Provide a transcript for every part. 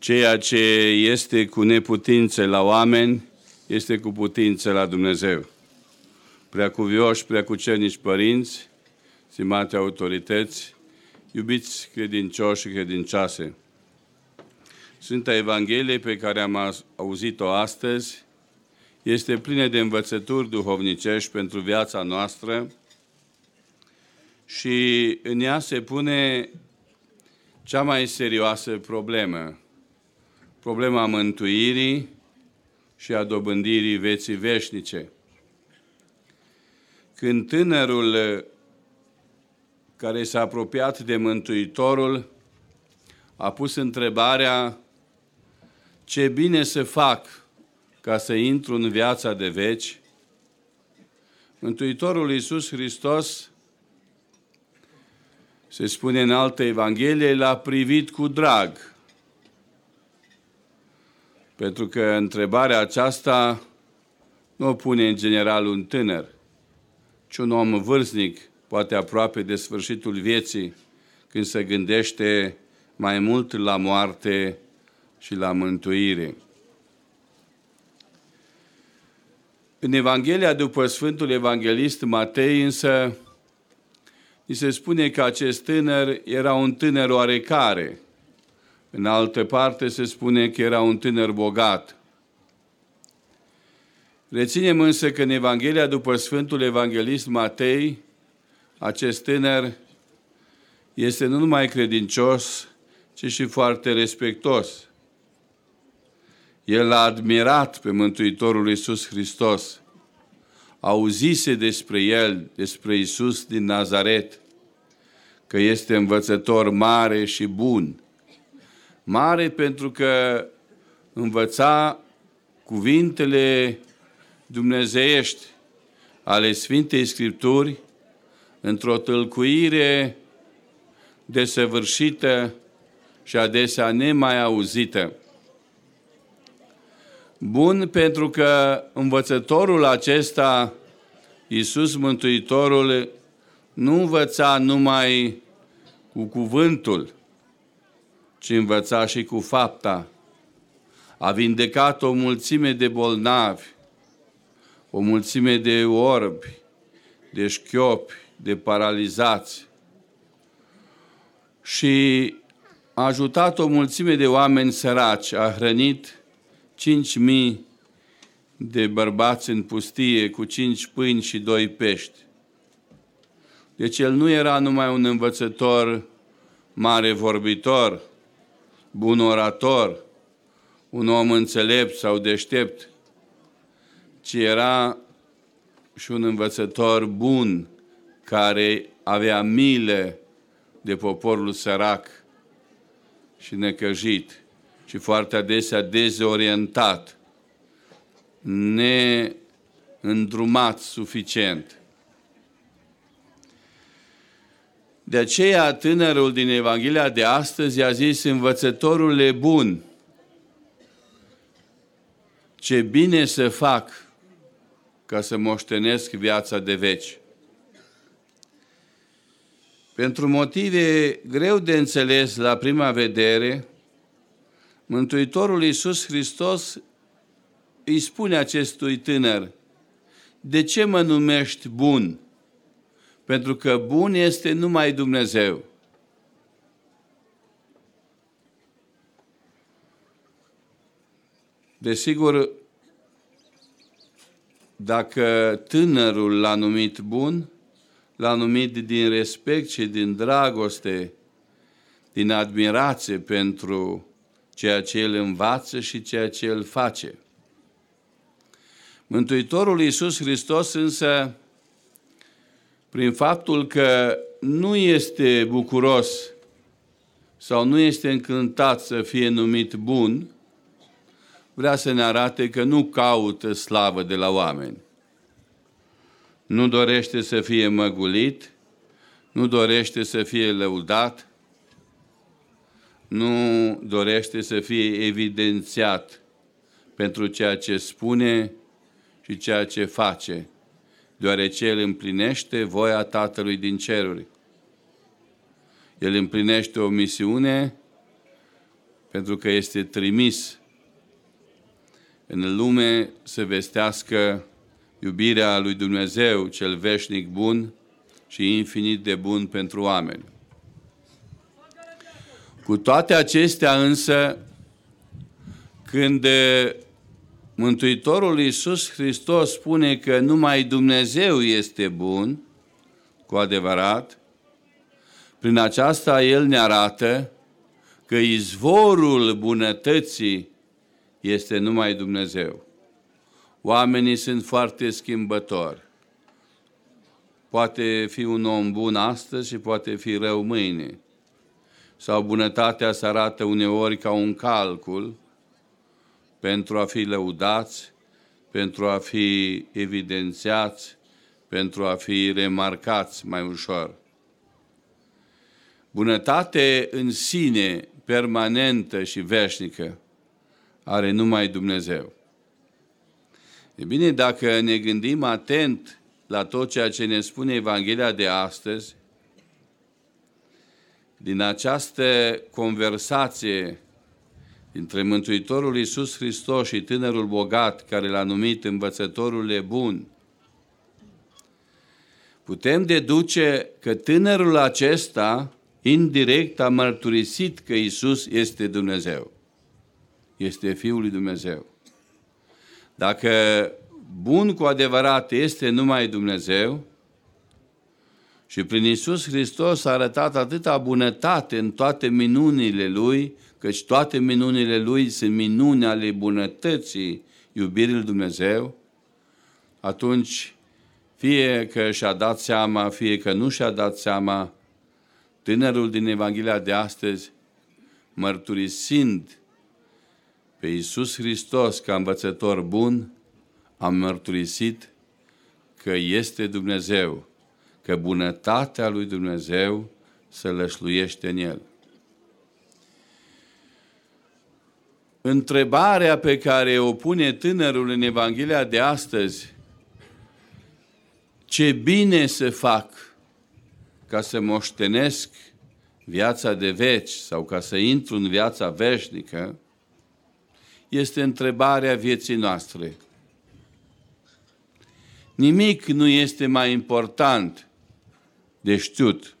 Ceea ce este cu neputință la oameni, este cu putință la Dumnezeu. Preacuvioși, preacucernici părinți, stimate autorități, iubiți credincioși și credincioase, Sfânta Evanghelie pe care am auzit-o astăzi este plină de învățături duhovnicești pentru viața noastră și în ea se pune cea mai serioasă problemă, problema mântuirii și a dobândirii vieții veșnice. Când tânărul care s-a apropiat de Mântuitorul a pus întrebarea: ce bine să fac ca să intru în viața de veci, Mântuitorul Iisus Hristos, se spune în altă Evanghelie, l-a privit cu drag. Pentru că întrebarea aceasta nu o pune în general un tânăr, ci un om vârstnic, poate aproape de sfârșitul vieții, când se gândește mai mult la moarte și la mântuire. În Evanghelia după Sfântul Evanghelist Matei însă, ni se spune că acest tânăr era un tânăr oarecare. În altă parte se spune că era un tânăr bogat. Reținem însă că în Evanghelia după Sfântul Evanghelist Matei, acest tânăr este nu numai credincios, ci și foarte respectos. El l-a admirat pe Mântuitorul Iisus Hristos, auzise despre el, despre Iisus din Nazaret, că este învățător mare și bun. Mare pentru că învăța cuvintele dumnezeiești ale Sfintei Scripturi într-o tâlcuire desăvârșită și adesea nemai auzită. Bun pentru că învățătorul acesta, Iisus Mântuitorul, nu învăța numai cu cuvântul, ci învăța și cu fapta. A vindecat o mulțime de bolnavi, o mulțime de orbi, de șchiopi, de paralizați și a ajutat o mulțime de oameni săraci, a hrănit 5.000 de bărbați în pustie cu 5 pâini și 2 pești. Deci el nu era numai un învățător mare vorbitor, bun orator, un om înțelept sau deștept, ci era și un învățător bun care avea milă de poporul sărac și necăjit și foarte adesea dezorientat, neîndrumat suficient. De aceea tânărul din Evanghelia de astăzi a zis: învățătorule bun, ce bine să fac ca să moștenesc viața de veci. Pentru motive greu de înțeles la prima vedere, Mântuitorul Iisus Hristos îi spune acestui tânăr: de ce mă numești bun? Pentru că bun este numai Dumnezeu. Desigur, dacă tânărul l-a numit bun, l-a numit din respect și din dragoste, din admirație pentru ceea ce el învață și ceea ce el face. Mântuitorul Iisus Hristos însă, prin faptul că nu este bucuros sau nu este încântat să fie numit bun, vrea să ne arate că nu caută slavă de la oameni. Nu dorește să fie măgulit, nu dorește să fie lăudat, nu dorește să fie evidențiat pentru ceea ce spune și ceea ce face, deoarece El împlinește voia Tatălui din ceruri. El împlinește o misiune pentru că este trimis în lume să vestească iubirea lui Dumnezeu, cel veșnic bun și infinit de bun pentru oameni. Cu toate acestea însă, când Mântuitorul Iisus Hristos spune că numai Dumnezeu este bun, cu adevărat, prin aceasta El ne arată că izvorul bunătății este numai Dumnezeu. Oamenii sunt foarte schimbători. Poate fi un om bun astăzi și poate fi rău mâine. Sau bunătatea se arată uneori ca un calcul pentru a fi lăudați, pentru a fi evidențiați, pentru a fi remarcați mai ușor. Bunătate în sine, permanentă și veșnică, are numai Dumnezeu. E bine, dacă ne gândim atent la tot ceea ce ne spune Evanghelia de astăzi, din această conversație dintre Mântuitorul Iisus Hristos și tânărul bogat, care l-a numit învățătorul bun, putem deduce că tânărul acesta, indirect, a mărturisit că Iisus este Dumnezeu. Este Fiul lui Dumnezeu. Dacă bun cu adevărat este numai Dumnezeu și prin Iisus Hristos a arătat atâta bunătate în toate minunile Lui, căci toate minunile Lui sunt minuni ale bunătății iubirii lui Dumnezeu, atunci fie că și-a dat seama, fie că nu și-a dat seama, tânărul din Evanghelia de astăzi, mărturisind pe Iisus Hristos ca învățător bun, a mărturisit că este Dumnezeu, că bunătatea lui Dumnezeu se lășluiește în el. Întrebarea pe care o pune tânărul în Evanghelia de astăzi, ce bine să fac ca să moștenesc viața de veci sau ca să intru în viața veșnică, este întrebarea vieții noastre. Nimic nu este mai important de știut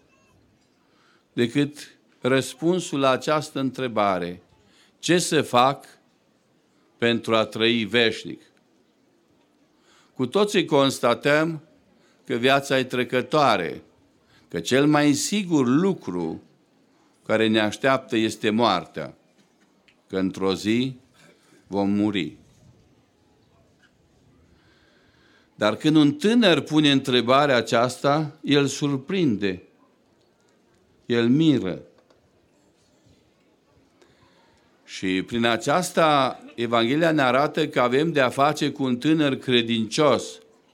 decât răspunsul la această întrebare. Ce să fac pentru a trăi veșnic? Cu toții constatăm că viața e trecătoare, că cel mai sigur lucru care ne așteaptă este moartea, că într-o zi vom muri. Dar când un tânăr pune întrebarea aceasta, el surprinde, el miră. Și prin aceasta, Evanghelia ne arată că avem de a face cu un tânăr credincios,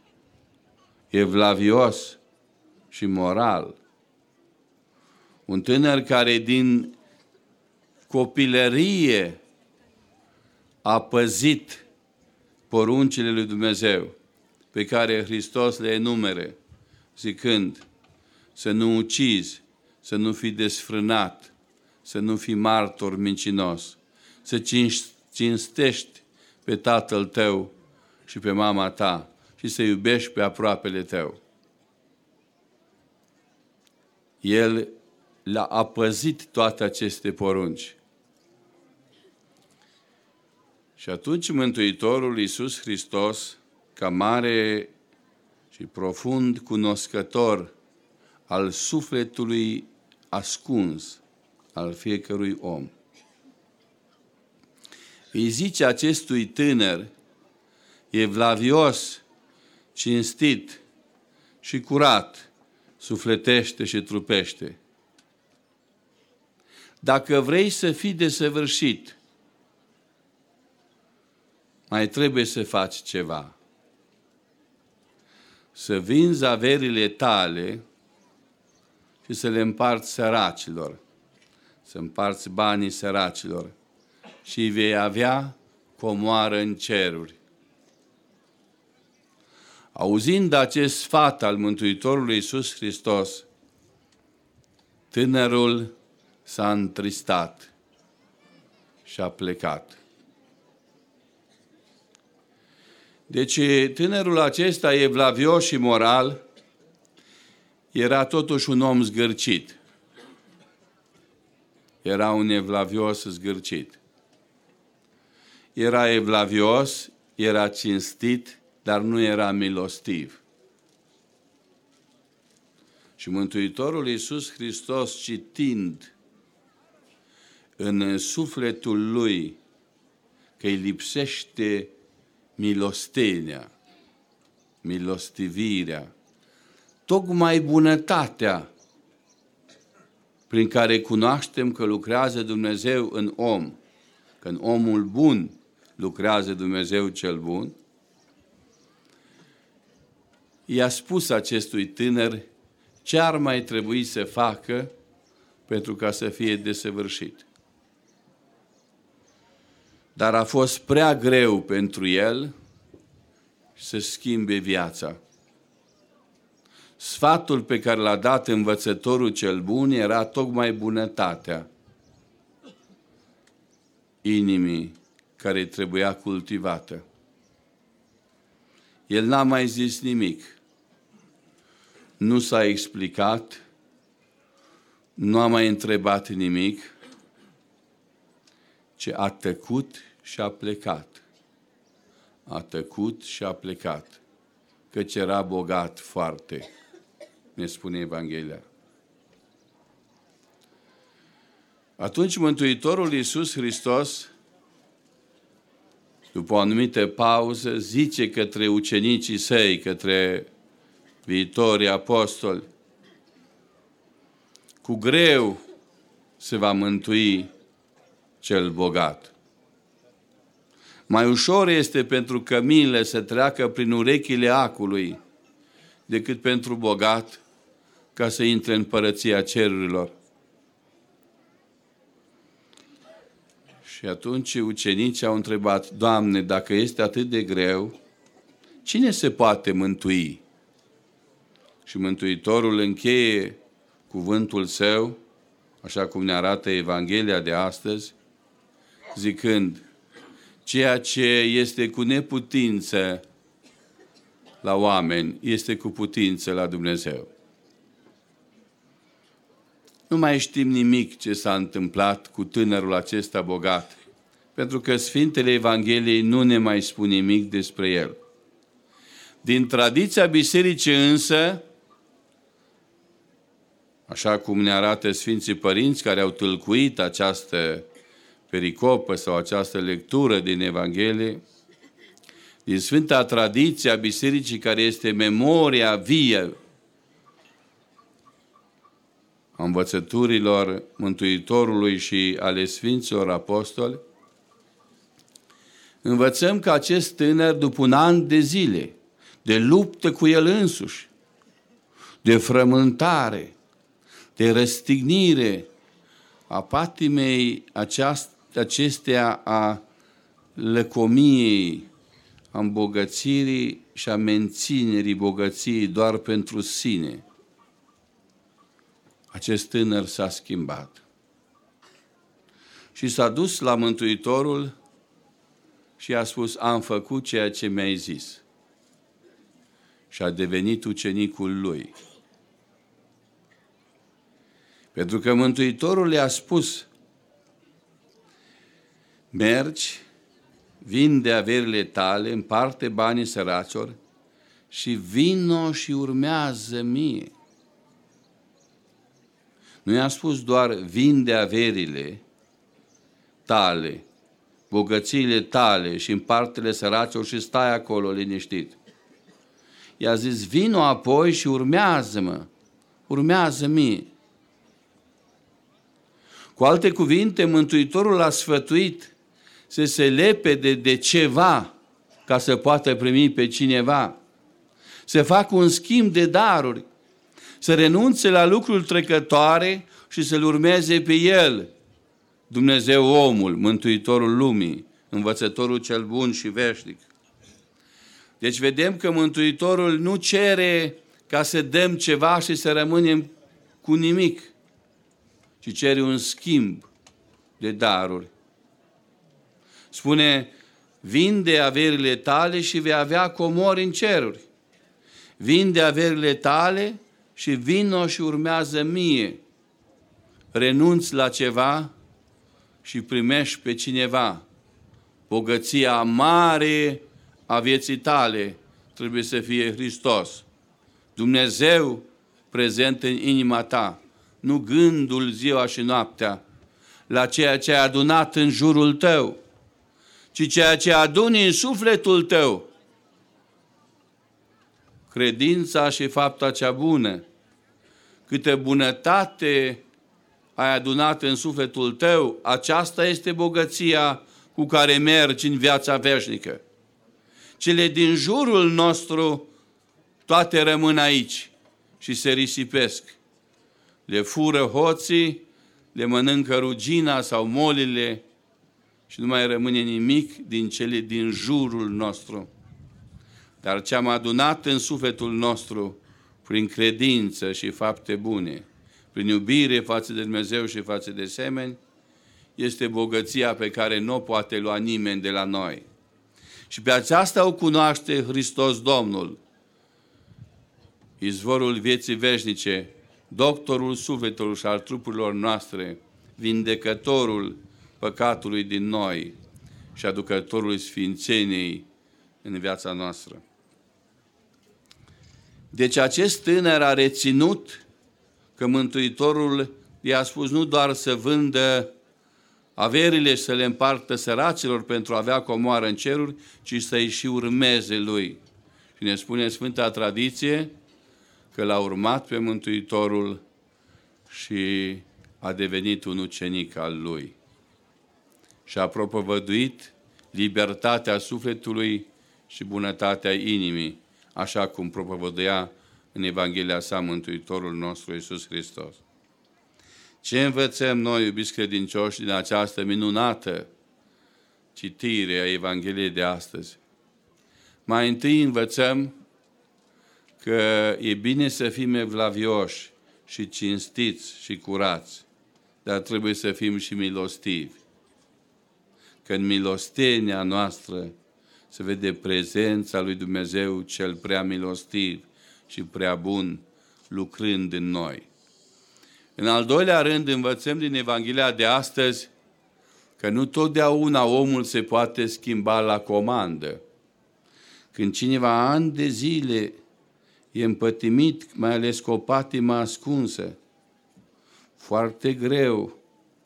evlavios și moral. Un tânăr care din copilărie a păzit poruncile lui Dumnezeu, pe care Hristos le enumere, zicând să nu ucizi, să nu fii desfrânat, să nu fii martor mincinos, să cinstești pe tatăl tău și pe mama ta și să iubești pe aproapele tău. El a păzit toate aceste porunci. Și atunci Mântuitorul Iisus Hristos, ca mare și profund cunoscător al sufletului ascuns al fiecărui om, îi zice acestui tânăr evlavios, cinstit și curat, sufletește și trupește: dacă vrei să fii desăvârșit, mai trebuie să faci ceva. Să vinzi averile tale și să le împarți săracilor, să împarți banii săracilor și vei avea comoară în ceruri. Auzind acest sfat al Mântuitorului Iisus Hristos, tânărul s-a întristat și a plecat. Deci tânărul acesta, evlavios și moral, era totuși un om zgârcit. Era un evlavios zgârcit. Era evlavios, era cinstit, dar nu era milostiv. Și Mântuitorul Iisus Hristos, citind în sufletul lui că îi lipsește milostenia, milostivirea, tocmai bunătatea prin care cunoaștem că lucrează Dumnezeu în om, că în omul bun lucrează Dumnezeu cel bun, i-a spus acestui tânăr ce ar mai trebui să facă pentru ca să fie desăvârșit. Dar a fost prea greu pentru el să schimbe viața. Sfatul pe care l-a dat învățătorul cel bun era tocmai bunătatea inimii care trebuia cultivată. El n-a mai zis nimic. Nu s-a explicat, nu a mai întrebat nimic, ci a tăcut și a plecat. A tăcut și a plecat, căci era bogat foarte, ne spune Evanghelia. Atunci Mântuitorul Iisus Hristos, după o anumită pauză, zice către ucenicii săi, către viitorii apostoli: cu greu se va mântui cel bogat. Mai ușor este pentru cămile să treacă prin urechile acului decât pentru bogat ca să intre în împărăția cerurilor. Și atunci ucenicii au întrebat: Doamne, dacă este atât de greu, cine se poate mântui? Și Mântuitorul încheie cuvântul său, așa cum ne arată Evanghelia de astăzi, zicând: ceea ce este cu neputință la oameni, este cu putință la Dumnezeu. Nu mai știm nimic ce s-a întâmplat cu tânărul acesta bogat, pentru că Sfintele Evangheliei nu ne mai spun nimic despre el. Din tradiția bisericii însă, așa cum ne arată Sfinții Părinți care au tâlcuit această pericopă sau această lectură din Evanghelie, din Sfânta tradiție a bisericii care este memoria vie a învățăturilor Mântuitorului și ale Sfinților Apostoli, învățăm că acest tânăr, după un an de zile, de luptă cu el însuși, de frământare, de răstignire a patimei acestea a lăcomiei, a îmbogățirii și a menținerii bogăției doar pentru sine, acest tânăr s-a schimbat. Și s-a dus la Mântuitorul și a spus: am făcut ceea ce mi-ai zis. Și a devenit ucenicul lui. Pentru că Mântuitorul le-a spus: mergi, vinde averile tale, împarte banii săracilor și vino și urmează mie. Nu i-a spus doar: vinde averile tale, bogățiile tale și împarte-le săracilor și stai acolo liniștit. I-a zis: vino apoi și urmează-mă, urmează mie. Cu alte cuvinte, Mântuitorul l-a sfătuit să se lepede de ceva ca să poată primi pe cineva, să facă un schimb de daruri, să renunțe la lucruri trecătoare și să-L urmeze pe El, Dumnezeu omul, Mântuitorul lumii, Învățătorul cel bun și veșnic. Deci vedem că Mântuitorul nu cere ca să dăm ceva și să rămânem cu nimic, ci cere un schimb de daruri. Spune, vinde averile tale și vei avea comori în ceruri. Vinde averile tale și vino și urmează mie. Renunți la ceva și primești pe cineva. Bogăția mare a vieții tale trebuie să fie Hristos. Dumnezeu prezent în inima ta, nu gândul ziua și noaptea la ceea ce ai adunat în jurul tău, ci ceea ce aduni în sufletul tău. Credința și fapta cea bună, câtă bunătate ai adunat în sufletul tău, aceasta este bogăția cu care mergi în viața veșnică. Cele din jurul nostru, toate rămân aici și se risipesc. Le fură hoții, le mănâncă rugina sau molile și nu mai rămâne nimic din cele din jurul nostru. Dar ce am adunat în sufletul nostru, prin credință și fapte bune, prin iubire față de Dumnezeu și față de semeni, este bogăția pe care nu o poate lua nimeni de la noi. Și pe aceasta o cunoaște Hristos Domnul, izvorul vieții veșnice, doctorul sufletului și al trupurilor noastre, vindecătorul păcatului din noi și aducătorul sfințeniei în viața noastră. Deci acest tânăr a reținut că Mântuitorul i-a spus nu doar să vândă averile și să le împartă săracilor pentru a avea comoară în ceruri, ci să-i și urmeze lui. Și ne spune Sfânta Tradiție că l-a urmat pe Mântuitorul și a devenit un ucenic al lui. Și a propovăduit libertatea sufletului și bunătatea inimii, așa cum propovăduia în Evanghelia sa Mântuitorul nostru Iisus Hristos. Ce învățăm noi, iubiți credincioși, din această minunată citire a Evangheliei de astăzi? Mai întâi învățăm că e bine să fim evlavioși și cinstiți și curați, dar trebuie să fim și milostivi. Că în milostenia noastră se vede prezența lui Dumnezeu cel prea milostiv și prea bun lucrând în noi. În al doilea rând învățăm din Evanghelia de astăzi că nu totdeauna omul se poate schimba la comandă. Când cineva ani de zile e împătimit, mai ales cu o patimă ascunsă, foarte greu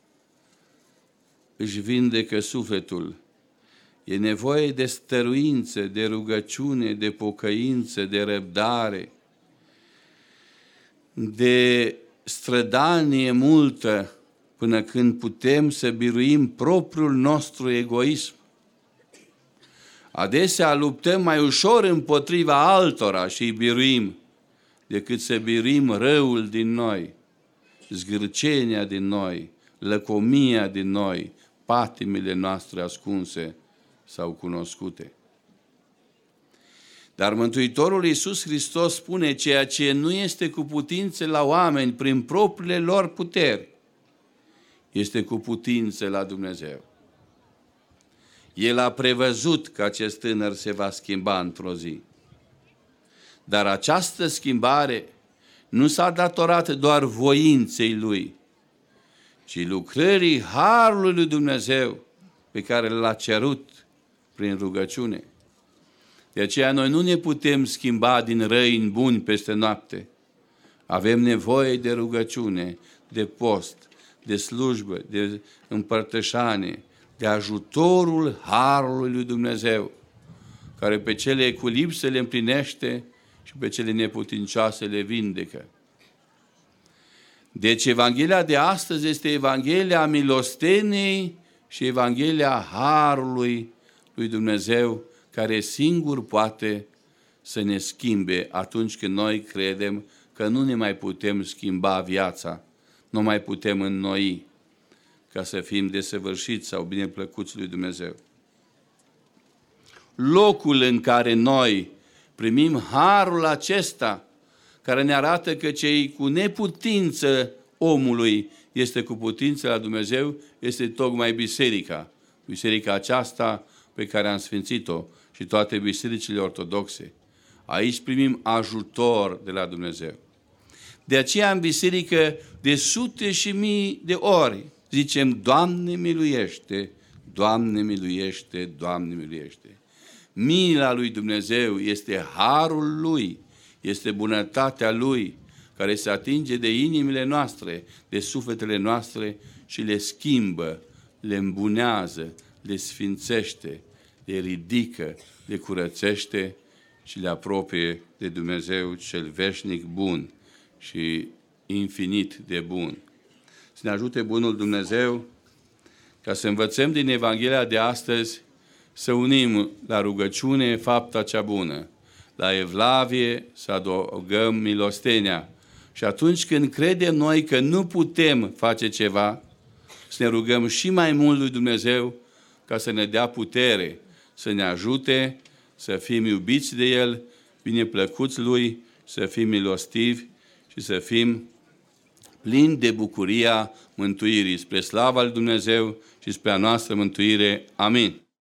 își vindecă sufletul. E nevoie de stăruință, de rugăciune, de pocăință, de răbdare, de strădanie multă până când putem să biruim propriul nostru egoism. Adesea luptăm mai ușor împotriva altora și îi biruim decât să biruim răul din noi, zgârcenia din noi, lăcomia din noi, patimile noastre ascunse sau cunoscute. Dar Mântuitorul Iisus Hristos spune ceea ce nu este cu putință la oameni prin propriile lor puteri, este cu putință la Dumnezeu. El a prevăzut că acest tânăr se va schimba într-o zi. Dar această schimbare nu s-a datorat doar voinței lui, ci lucrării harului lui Dumnezeu pe care l-a cerut prin rugăciune. De aceea noi nu ne putem schimba din răi în buni peste noapte. Avem nevoie de rugăciune, de post, de slujbă, de împărtășanie, de ajutorul harului lui Dumnezeu, care pe cele cu lipsă le împlinește și pe cele neputincioase le vindecă. Deci Evanghelia de astăzi este Evanghelia milosteniei și Evanghelia harului lui Dumnezeu, care singur poate să ne schimbe atunci când noi credem că nu ne mai putem schimba viața, nu mai putem înnoi ca să fim desăvârșiți sau bineplăcuți lui Dumnezeu. Locul în care noi primim harul acesta, care ne arată că cei cu neputință omului este cu putință la Dumnezeu, este tocmai biserica, biserica aceasta pe care am sfințit-o și toate bisericile ortodoxe. Aici primim ajutor de la Dumnezeu. De aceea în biserică de sute și mii de ori zicem, Doamne miluiește, Doamne miluiește, Doamne miluiește. Mila lui Dumnezeu este harul Lui, este bunătatea Lui, care se atinge de inimile noastre, de sufletele noastre și le schimbă, le îmbunează, le sfințește, le ridică, le curățește și le apropie de Dumnezeu cel veșnic bun și infinit de bun. Să ne ajute bunul Dumnezeu ca să învățăm din Evanghelia de astăzi să unim la rugăciune fapta cea bună, la evlavie să adăugăm milostenia și atunci când credem noi că nu putem face ceva, să ne rugăm și mai mult lui Dumnezeu ca să ne dea putere, să ne ajute, să fim iubiți de El, bineplăcuți Lui, să fim milostivi și să fim plini de bucuria mântuirii, spre slava lui Dumnezeu și spre a noastră mântuire. Amin.